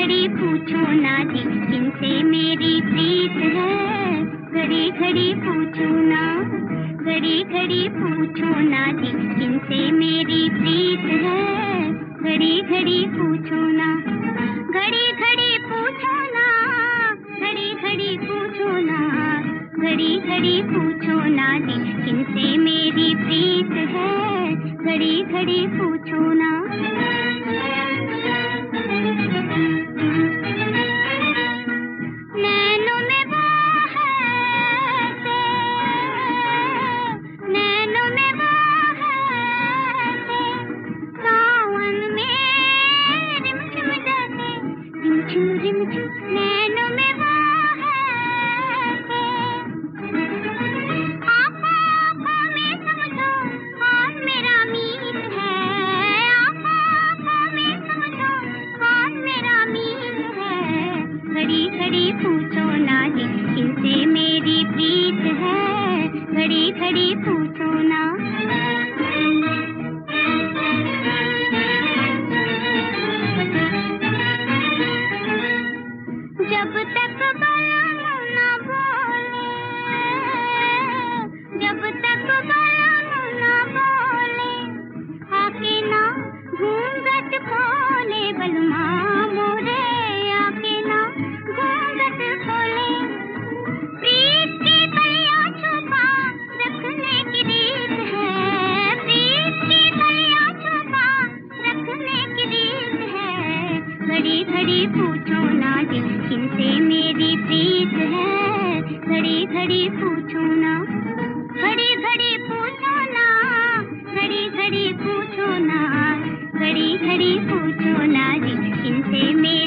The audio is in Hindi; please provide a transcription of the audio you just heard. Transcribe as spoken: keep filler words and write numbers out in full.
घड़ी पूछो ना जी किनसे मेरी प्रीत है, घड़ी घड़ी पूछो ना, घड़ी घड़ी पूछो ना जी किनसे मेरी प्रीत है, घड़ी घड़ी पूछो ना, घड़ी घड़ी पूछो ना, घड़ी घड़ी पूछो ना, घड़ी घड़ी पूछो ना जी किनसे मेरी प्रीत है, घड़ी घड़ी पूछो ना। नैनों में वो है से, नैनों में वो है से, सावन में रिमझिम जाते, रिमझिम रिमझिम नैनों में वो है से, आँखों आँखों में समझो कौन मेरा मीत है, आँखों आँखों में समझो कौन मेरा मीत है, घड़ी घड़ी पूछो ना जी किनसे मेरी प्रीत है, घड़ी घड़ी पूछो ना। जब तक बयान न बोले, जब तक बयान न बोले, आके ना घूंघट खोले बलमा मोरे, आके ना घूंघट खोले, प्रीत की कलियां छुपा रखने की रीत है, प्रीत की कलियां छुपा रखने की रीत है, घड़ी घड़ी पूछो ना जी किनसे मेरी प्रीत है, घड़ी घड़ी पूछो ना, घड़ी घड़ी पूछो ना, घड़ी घड़ी पूछो ना, घड़ी घड़ी पूछो ना जी किनसे मेरी